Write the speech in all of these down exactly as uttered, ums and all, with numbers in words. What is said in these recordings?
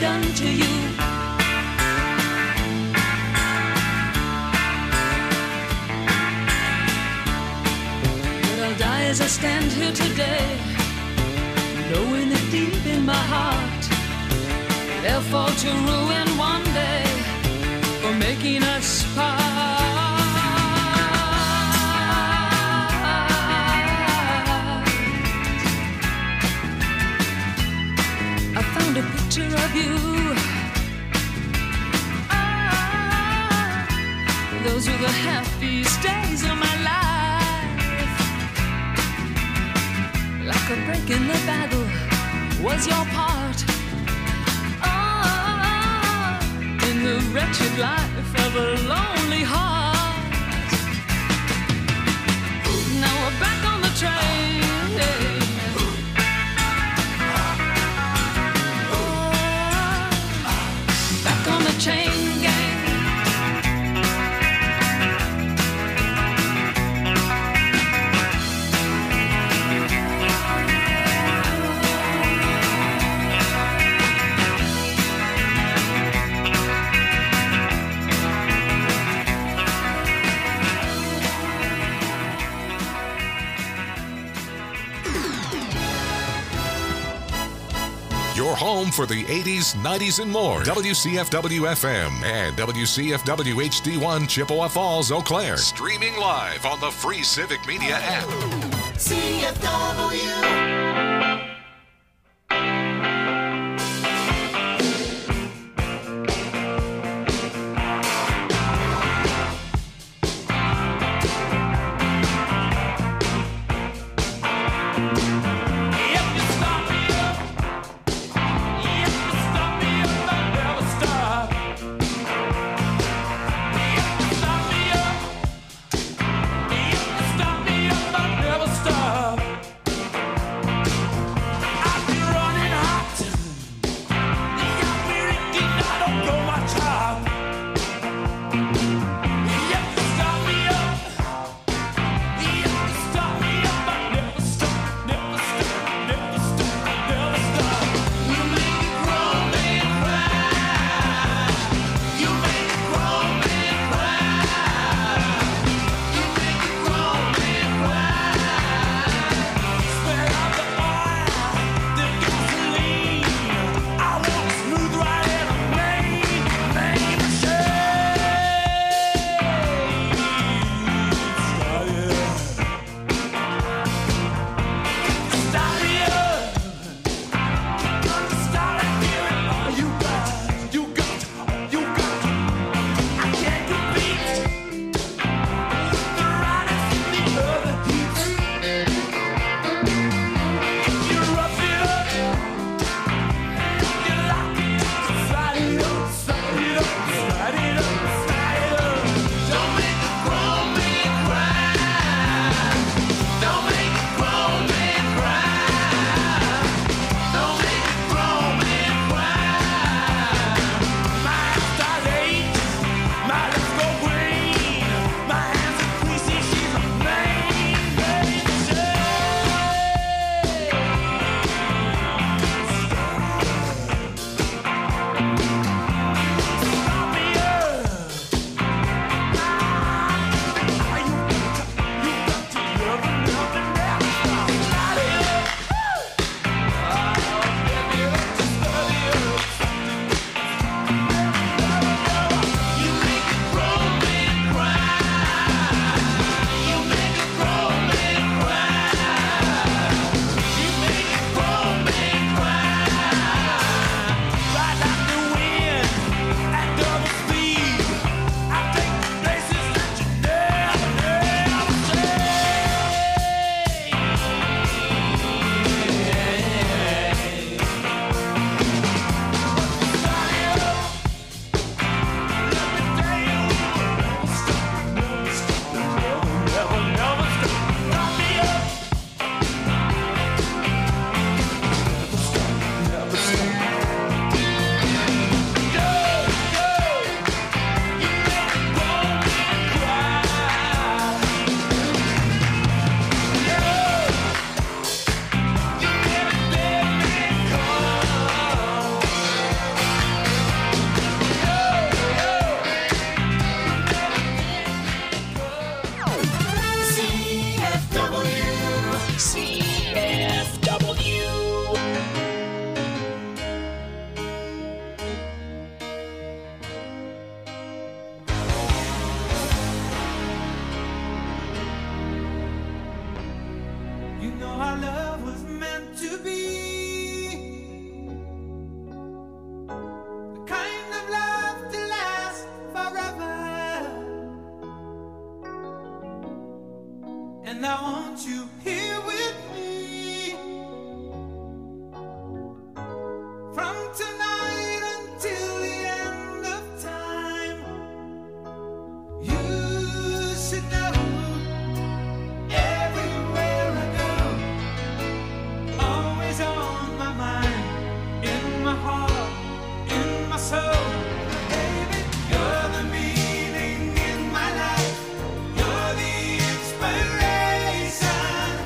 done to you. But I'll die as I stand here today, knowing that deep in my heart they'll fall to ruin one day for making us part. I found a picture of you. Ah, those were the happiest days of my life. Like a break in the battle was your part. Ah, in the wretched life of a lonely heart. Now we're back on the train. Chain gang. Your home for the eighties, nineties, and more. W C F W F M and W C F W H D one Chippewa Falls, Eau Claire. Streaming live on the free Civic Media app. C F W. Stop me up, I'll never stop. want you here with me. From tonight until the end of time, you should know everywhere I go, always on my mind, in my heart, in my soul. Baby, you're the meaning in my life. You're the inspiration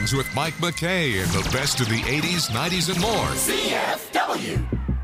Mornings with Mike McKay and the best of the eighties, nineties, and more. C F W.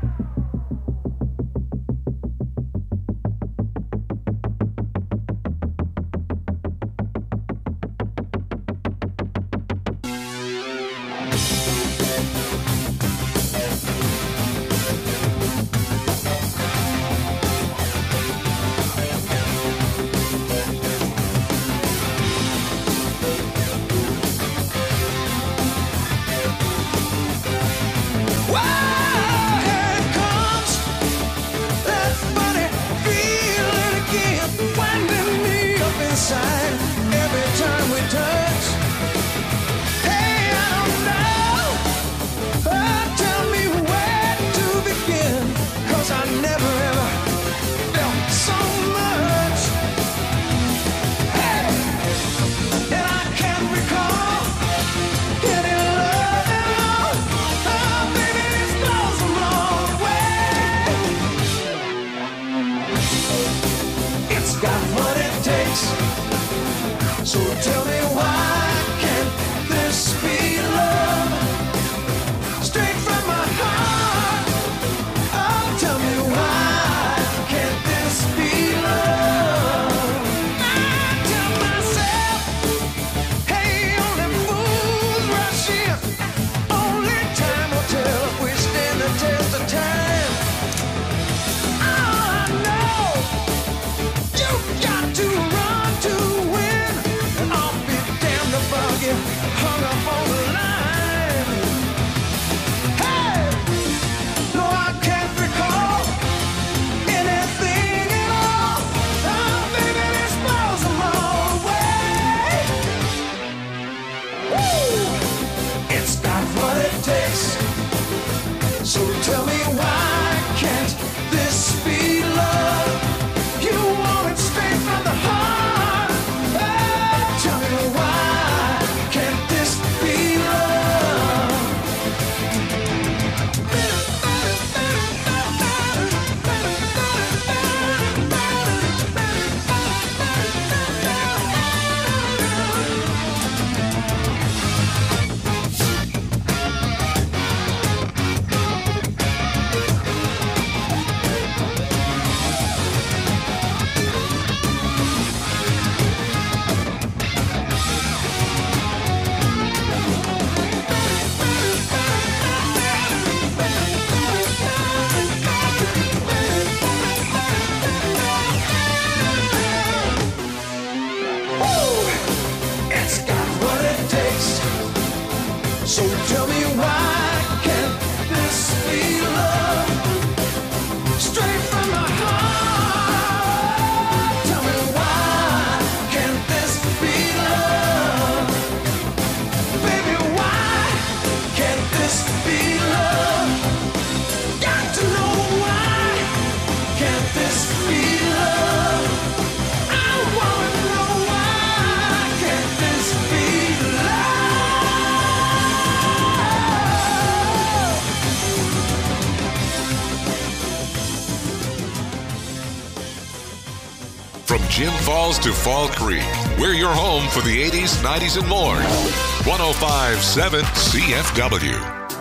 From Jim Falls to Fall Creek, we're your home for the eighties, nineties, and more. one oh five point seven C F W.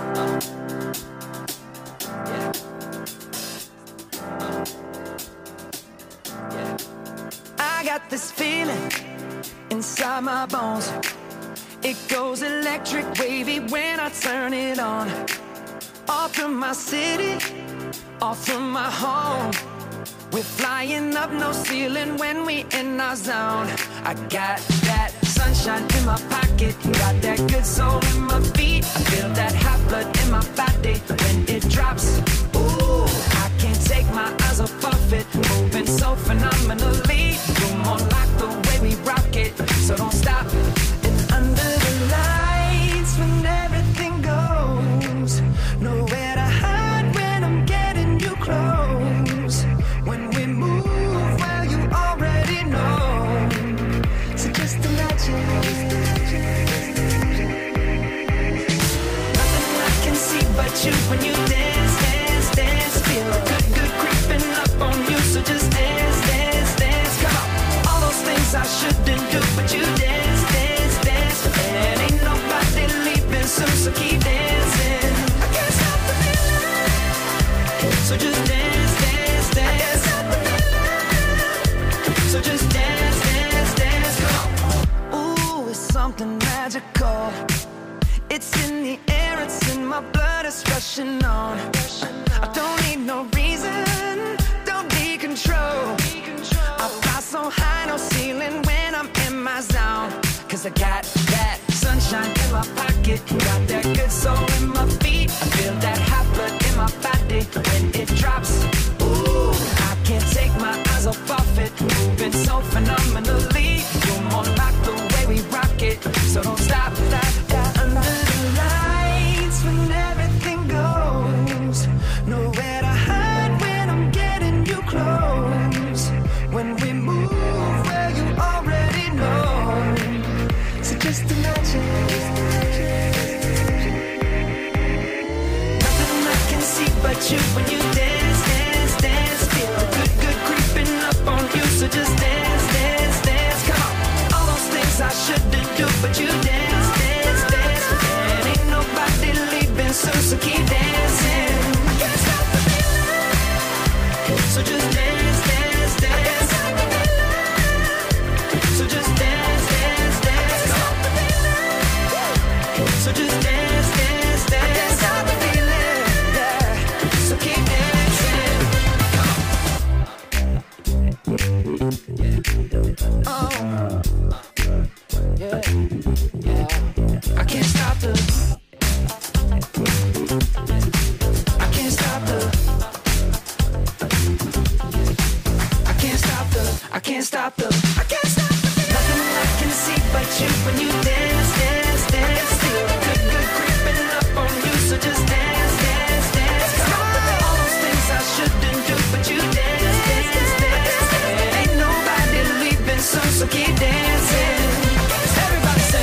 I got this feeling inside my bones. It goes electric wavy when I turn it on. Off from my city, off from my home. We're flying up, no ceiling when we in our zone. I got that sunshine in my pocket, got that good soul in my feet. I feel that hot blood in my body when it drops. Ooh, I can't take my eyes off of it, moving so phenomenally. You're more like the way we rock it, so don't stop. And under the lights when everything goes, nowhere to hide when I'm getting you close. When we move, well, you already know. So just imagine. Nothing I can see but you when you dance, dance, dance. Feel good, good creeping up on you. So just dance, dance, dance. Come on. All those things I shouldn't do, but you dance, dance, dance. And ain't nobody just rushing on. I don't need no reason, don't need control. I fly so high, no ceiling when I'm in my zone. Cause I got that sunshine in my pocket, got that good soul in my feet. I feel that hot blood in my body when it drops. Ooh, I can't take my eyes off of it, moving so phenomenally. You're more like the way we rock it, so don't stop that. that under the lights when everything goes, nowhere to hide when I'm getting you close. When we move where you already know, so just imagine. Nothing I can see but you when you dance, dance, dance. Feel a good, good creeping up on you, so just dance, dance, dance. Come on, all those things I shouldn't do, but you dance, dance, dance. And ain't nobody leaving soon, so keep dancing. Can't stop the feeling, so just dance, dance, dance. So just dance, dance, dance. So just dance, dance, dance. I can't stop the feeling, yeah. So keep dancing. Oh, yeah, yeah. I can't stop the. I can't stop the. I can't stop the. I can't stop the. I can't stop the. Nothing I can see but you when you dance, dance, dance. Feel good, good creeping up on you, so just dance, dance, dance. Come on, all those things I shouldn't do, but you dance, dance, dance. And ain't nobody leaving soon, so keep dancing. Everybody say.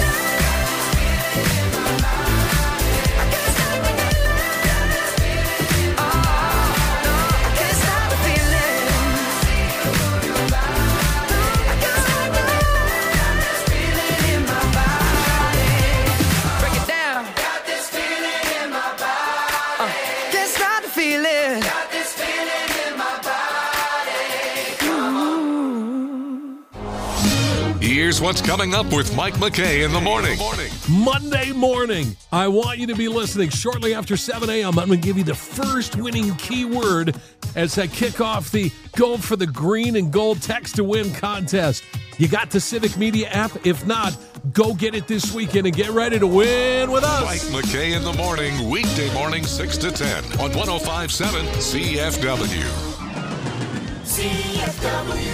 I can't stop the feeling. Oh, no, I can't stop the feeling. I can't stop the feeling in my body. Break it down. Got this feeling in my body. Uh, can't stop the feeling. Got this feeling in my body. Come on. Here's what's coming up with Mike McKay in the morning. Monday morning, I want you to be listening. Shortly after seven a.m., I'm going to give you the first winning keyword as I kick off the Go for the Green and Gold Text to Win contest. You got the Civic Media app? If not, go get it this weekend and get ready to win with us. Mike McKay in the morning, weekday morning six to ten on one oh five point seven C F W. C F W.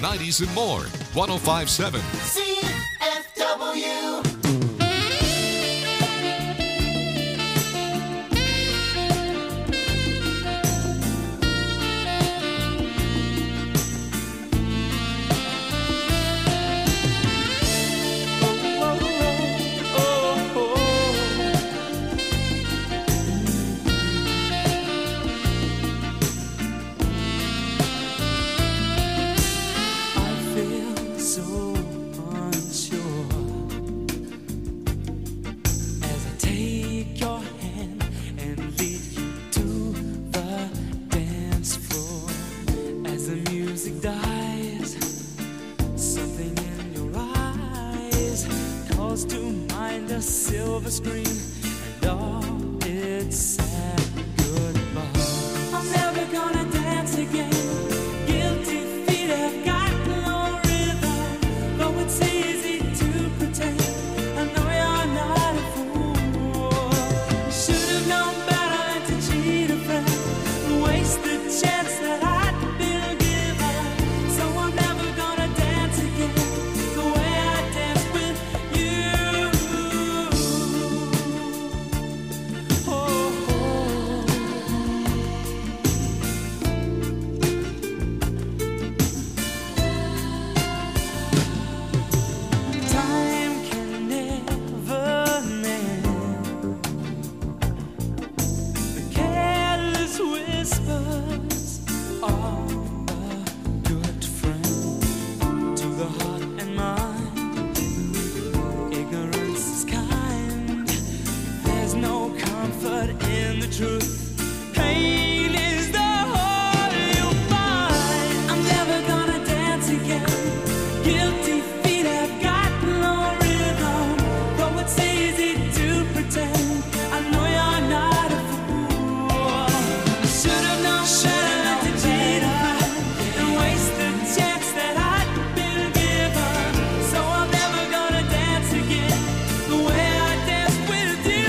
nineties, and more. one oh five point seven C F W. Silver screen and all its sad goodbye. I'm never gonna dance again. Guilty feet have got no rhythm. Though it's easy to pretend, I know you're not a fool. Should have known better than to cheat a friend and waste the chance that I'd been given. So I'm never gonna dance again the way I danced with you. Truth, pain is the whole you'll find. I'm never gonna dance again. Guilty feet have got no rhythm. Though it's easy to pretend, I know you're not a fool. Should have known better than to cheat and waste the chance that I'd been given. So I'm never gonna dance again the way I danced with you.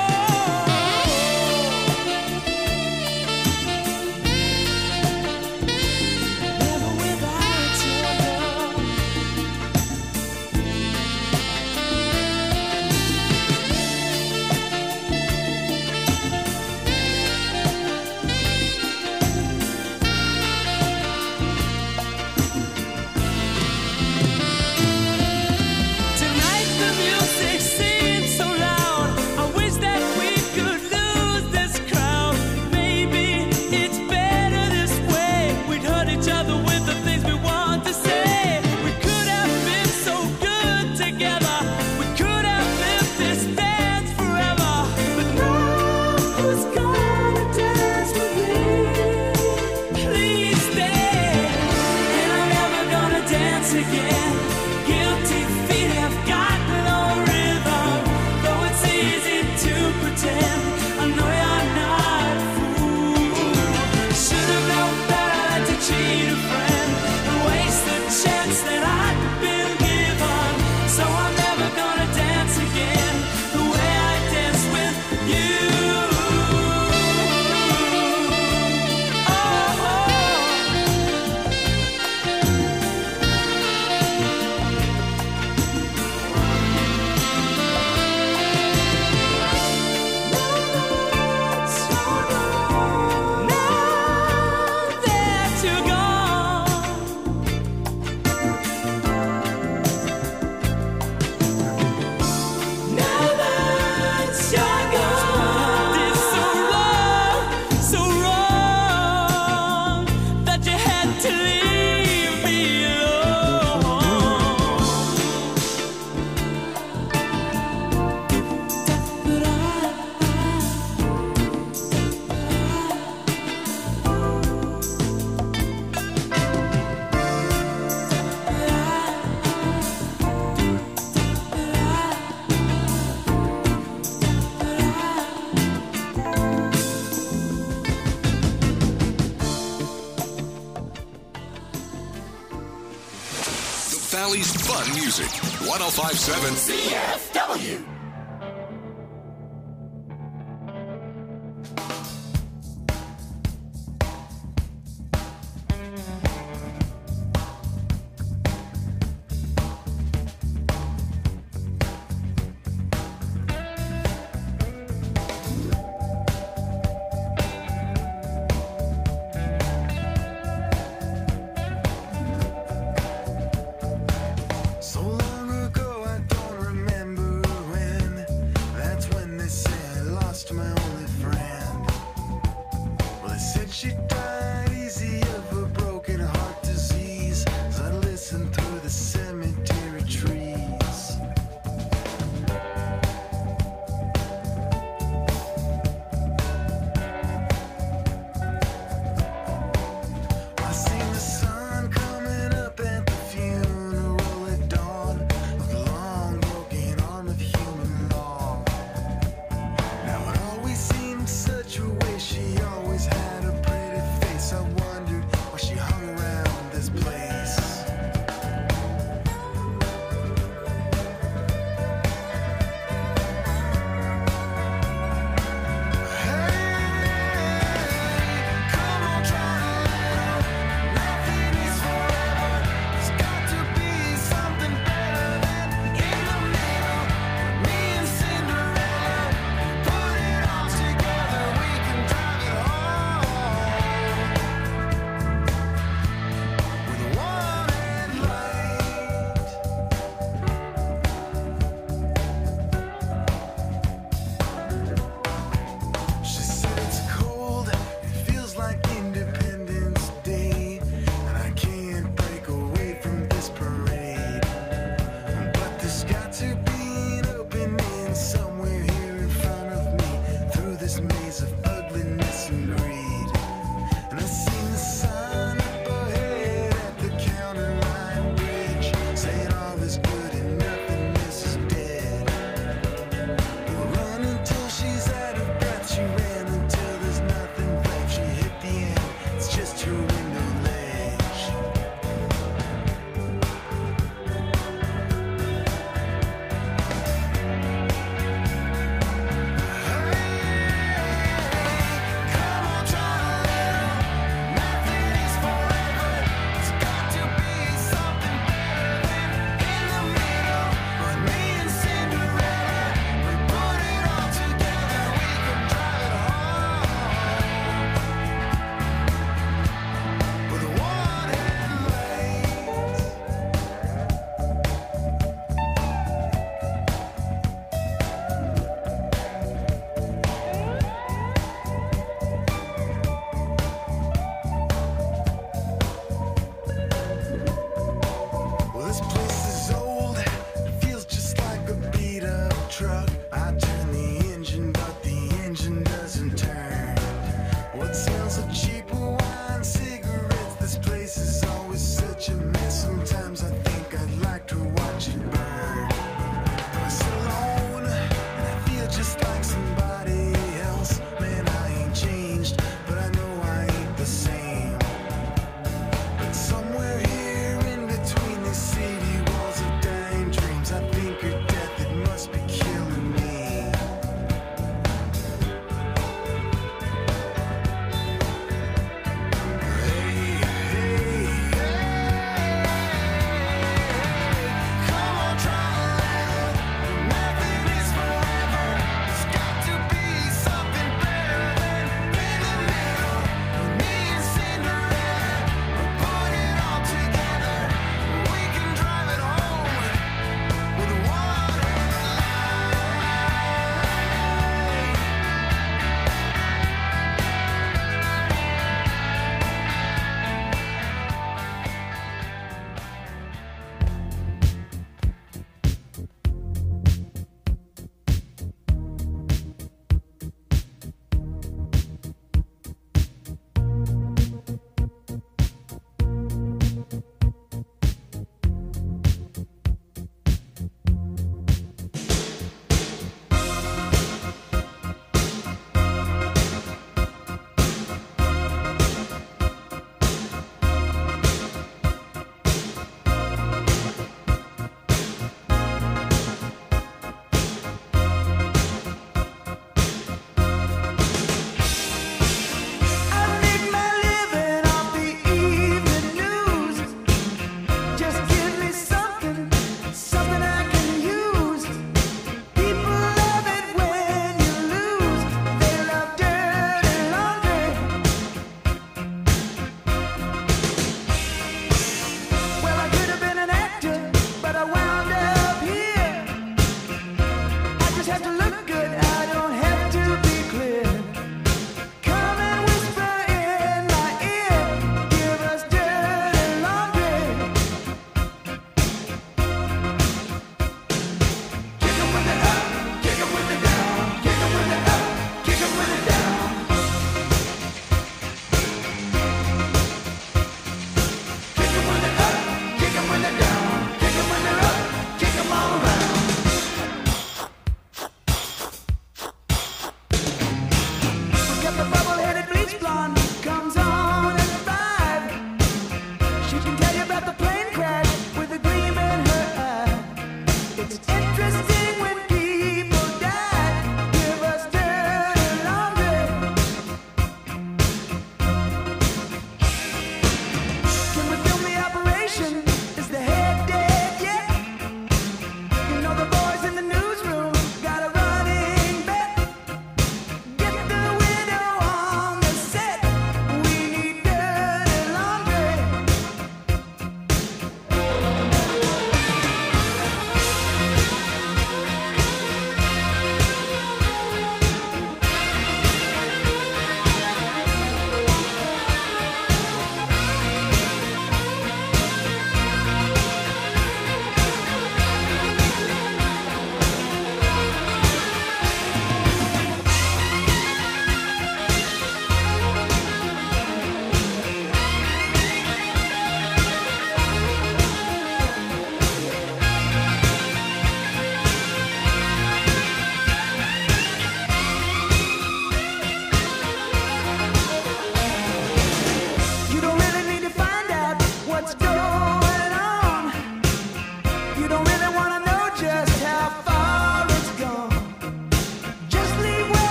Valley's fun music. one oh five point seven C F W.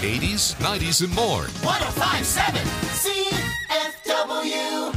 eighties, nineties, and more. one oh five point seven C F W.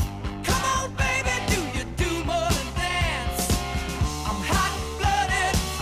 Come on, baby, do you do more than dance? I'm hot-blooded,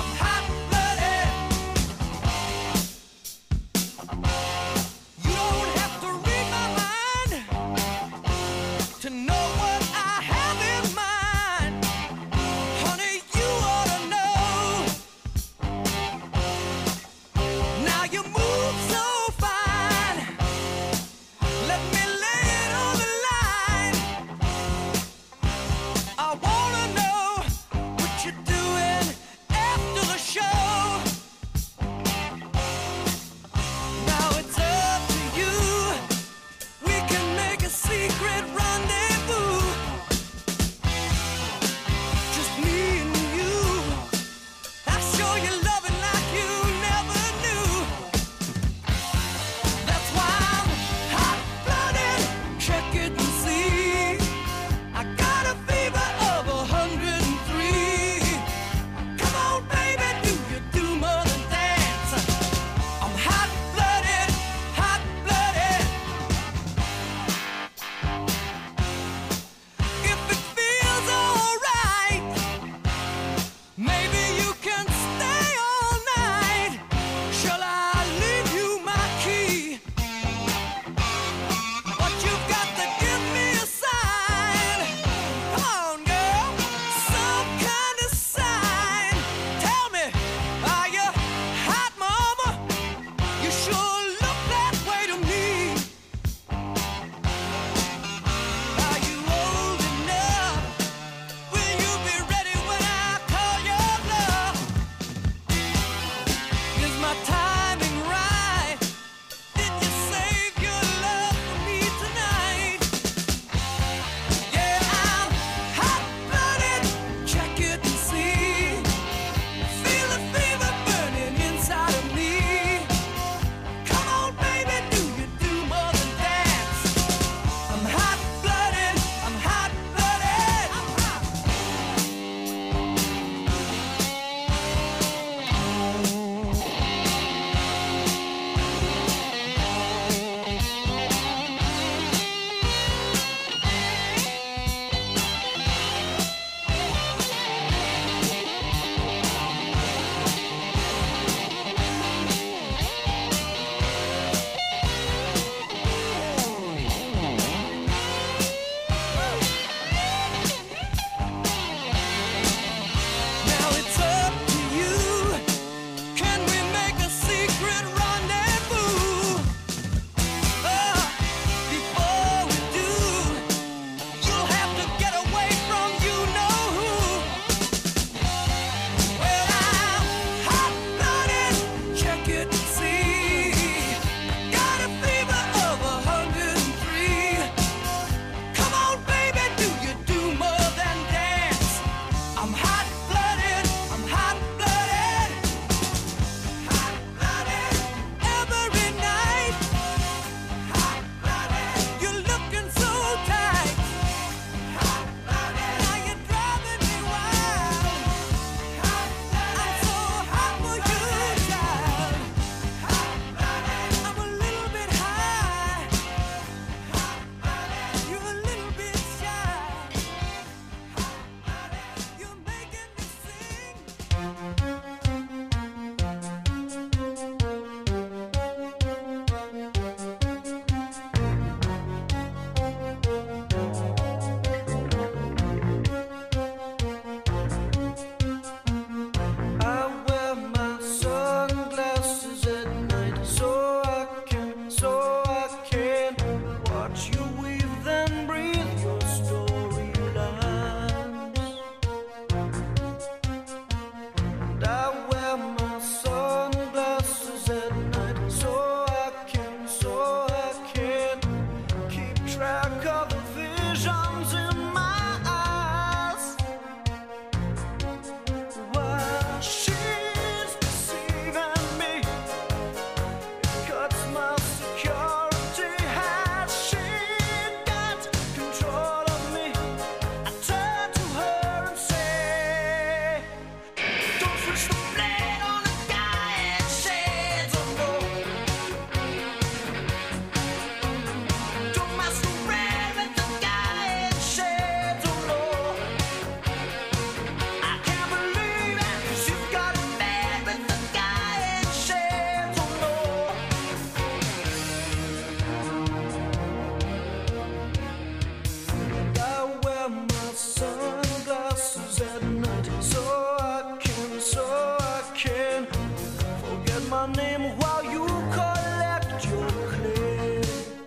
my name while you collect your claim.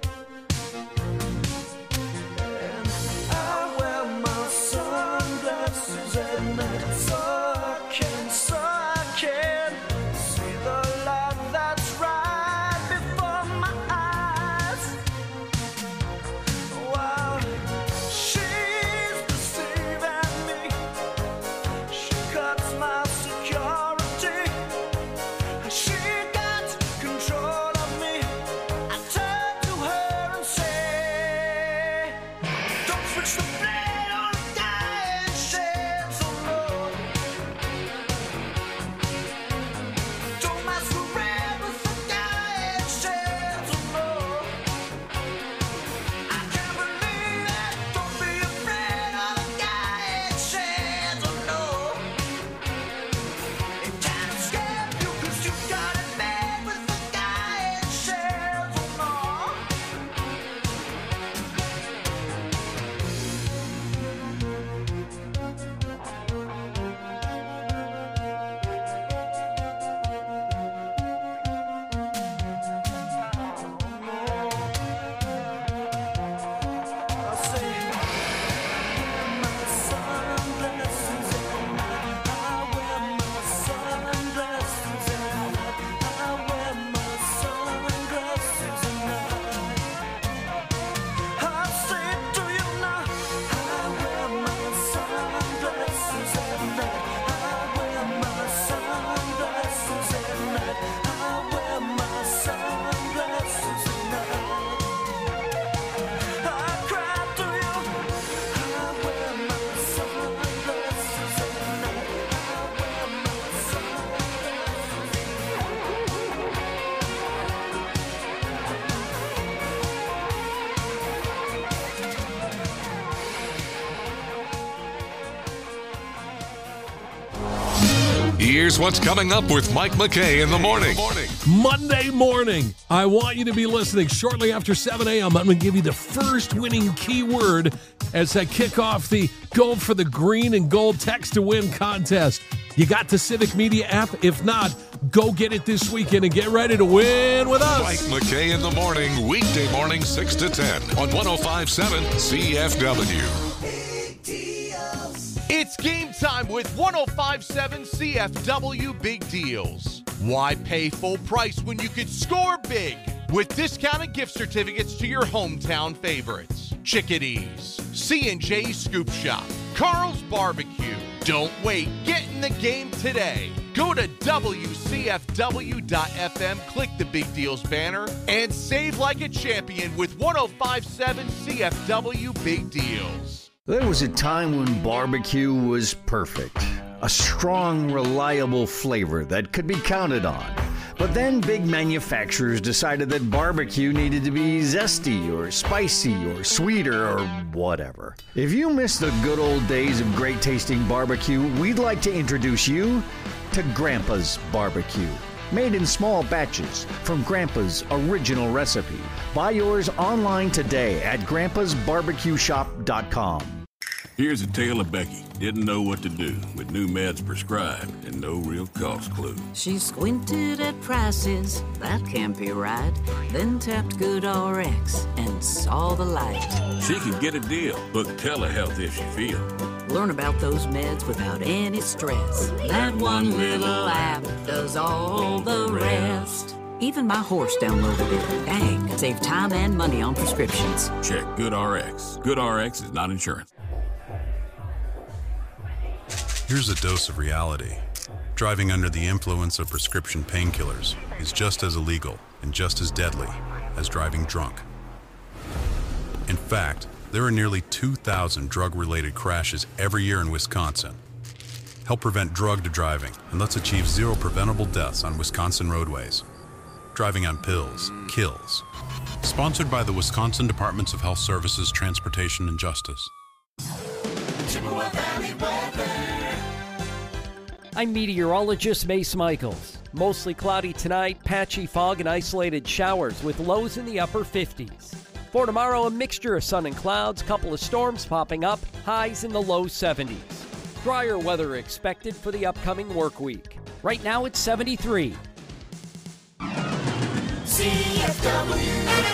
And I wear my sunglasses at night so I can, so I can see the light that's right before my eyes. Wow, she's deceiving me. She cuts my security. She got control of me. I turn to her and say, don't switch the blade on a dying shed so low. Don't masquerade with the dying shed so low. I can't believe it. Don't be afraid of the dying shed so low. It can't escape you 'cause you got it made with the dying shed so low. I say, my sunglasses at night. I wear my sunglasses at night. I wear my sunglasses at night. I say it to you now. I wear my sunglasses at night. I wear my sunglasses at night. I wear my sunglasses at night. I cry to you. I wear my sunglasses at night. I wear my sunglasses. Here's what's coming up with Mike McKay in the morning. Monday morning. I want you to be listening. Shortly after seven a.m., I'm going to give you the first winning keyword as I kick off the Go for the Green and Gold Text to Win contest. You got the Civic Media app? If not, go get it this weekend and get ready to win with us. Mike McKay in the morning, weekday morning six to ten on one oh five point seven C F W. It's game time with one oh five point seven C F W Big Deals. Why pay full price when you could score big with discounted gift certificates to your hometown favorites? Chickadees, C and J Scoop Shop, Carl's Barbecue. Don't wait. Get in the game today. Go to W C F W dot F M, click the Big Deals banner, and save like a champion with one oh five point seven C F W Big Deals. There was a time when barbecue was perfect. A strong, reliable flavor that could be counted on. But then big manufacturers decided that barbecue needed to be zesty or spicy or sweeter or whatever. If you miss the good old days of great tasting barbecue, we'd like to introduce you to Grandpa's Barbecue. Made in small batches from Grandpa's original recipe. Buy yours online today at grandpas barbecue shop dot com. Here's a tale of Becky. Didn't know what to do with new meds prescribed and no real cost clue. She squinted at prices, that can't be right. Then tapped GoodRx and saw the light. She could get a deal. Book telehealth if she feel. Learn about those meds without any stress. That one little app does all the rest. Even my horse downloaded it. Dang, save time and money on prescriptions. Check GoodRx. GoodRx is not insurance. Here's a dose of reality. Driving under the influence of prescription painkillers is just as illegal and just as deadly as driving drunk. In fact, there are nearly two thousand drug-related crashes every year in Wisconsin. Help prevent drugged driving, and let's achieve zero preventable deaths on Wisconsin roadways. Driving on pills kills. Sponsored by the Wisconsin Departments of Health Services, Transportation, and Justice. I'm meteorologist Mace Michaels. Mostly cloudy tonight, patchy fog and isolated showers with lows in the upper fifties. For tomorrow, a mixture of sun and clouds, couple of storms popping up, highs in the low seventies. Drier weather expected for the upcoming work week. Right now it's seventy-three. C F W.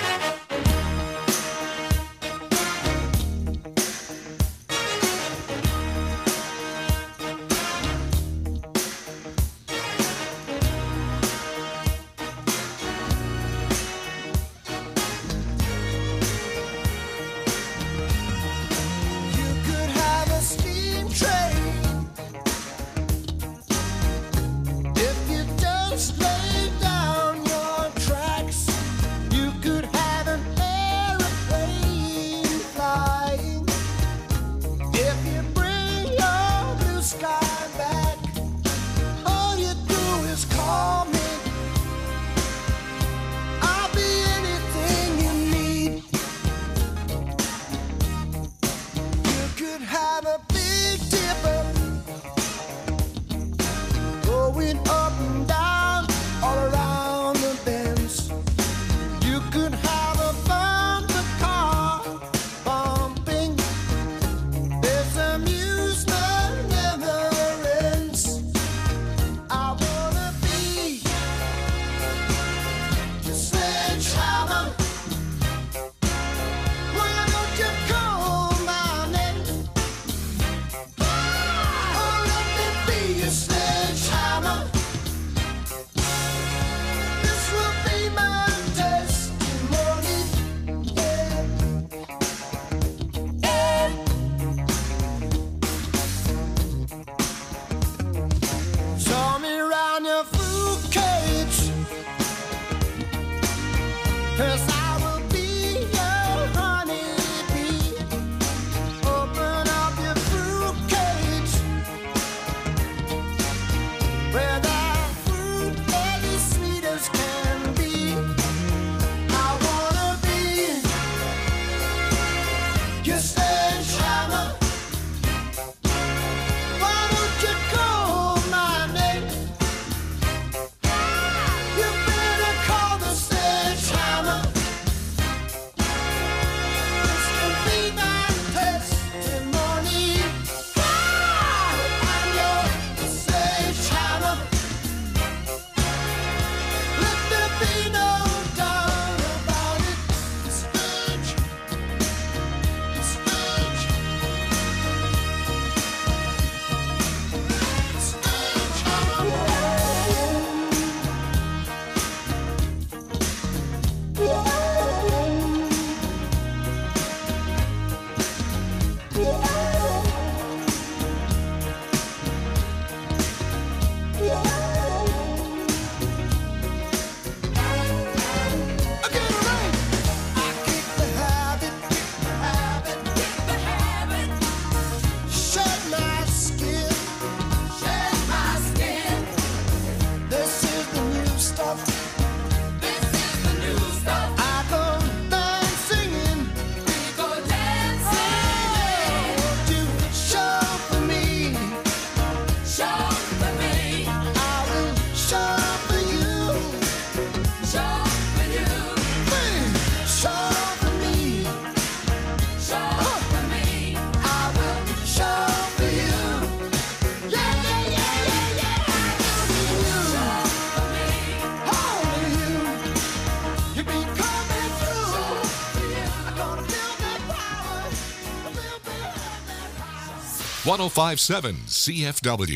one oh five point seven C F W.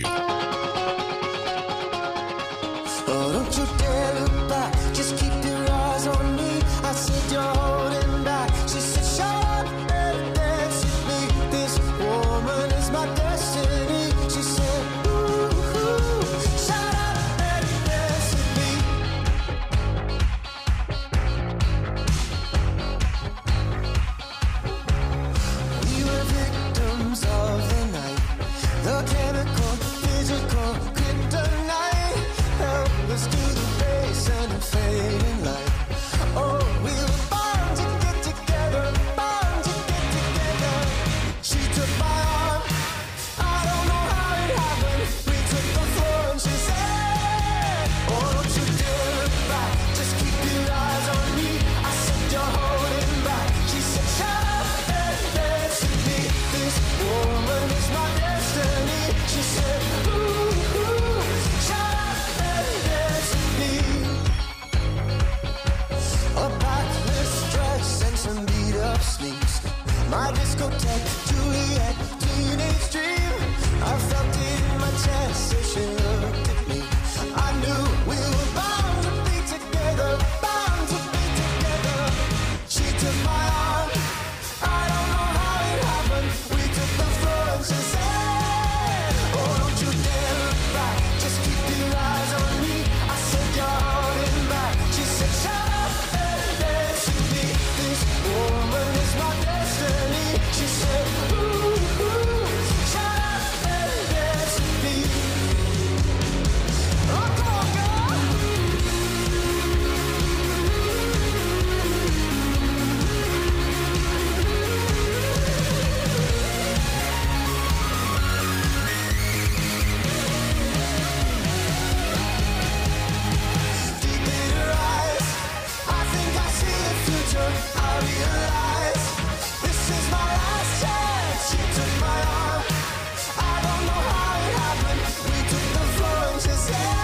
Oh, don't you dare look back, just keep your eyes on me. I said you're holding back. She said, shut up and dance with me. This woman is my destiny. She said, ooh, ooh, shut up and dance with me. We were victims of the night, the chemical, physical, kryptonite. Helpless to the base and the fading light. Oh, we were born to get together, born to get together. She took my arm, I don't know how it happened. We took the floor and she said, oh, don't you dare look back, just keep your eyes on me. I said you're holding back. She said, shut up and dance with me. This woman is my destiny. She said, ooh, ooh, shut up and dance with me. love sneaks. My discotheque, Juliet, teenage dream. I felt it in my chest as she looked at me. I knew we were bound to be together, bound to be together. She took my arm. I don't know how it happened. We took the floor and she said, oh, don't you dare look back. Just keep your eyes on me. I said, you're holding back. She said, shut up and dance with me. This woman is my destiny. She said, ooh, ooh, shut up and dance with me. Oh, come on, girl. Deep in her eyes, I think I see the future. I realize this is my last chance. She took my arm. I don't know how it happened. We took the floor and she said,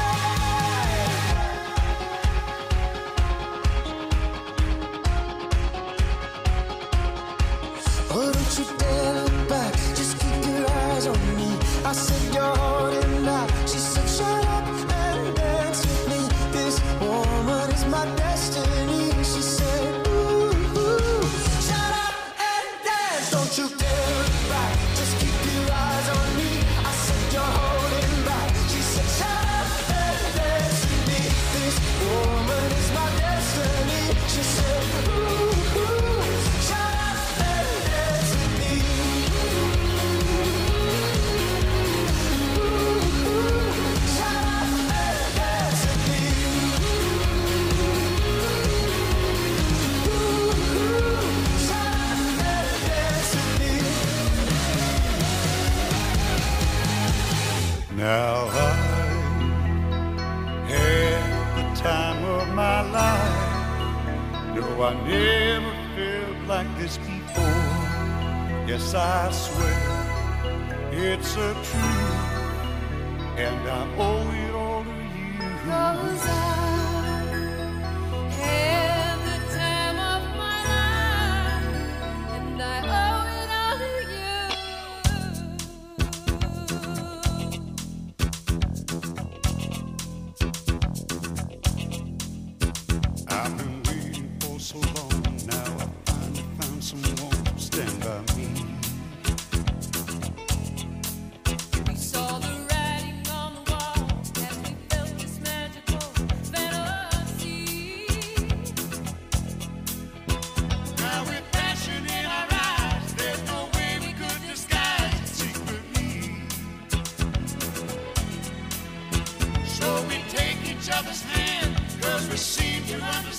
oh, don't you dare look back. Just keep your eyes on me. I said, you're holding back. She said, shut up and dance with me. This woman is my destiny. She said, ooh, ooh, shut up and dance. Don't you dare look back. Just keep your eyes on me. I said, you're holding back. She said, shut up and dance with me. This woman is my destiny. She said, ooh, ooh, shut up and dance with me. Ooh, ooh, shut up and dance with me. Ooh, ooh, shut up and dance with me. Now I had the time of my life. No, I never felt like this before. Yes, I swear it's a truth, and I owe it all to you. 'Cause I had the time of my life, and I owe it all to you. I've been waiting for so long. Now I finally found someone to stand by me. We saw the writing on the wall as we felt this magical fantasy. Now with passion in our eyes, there's no way we could disguise it secretly. So we take each other's hand, 'cause we seem to understand.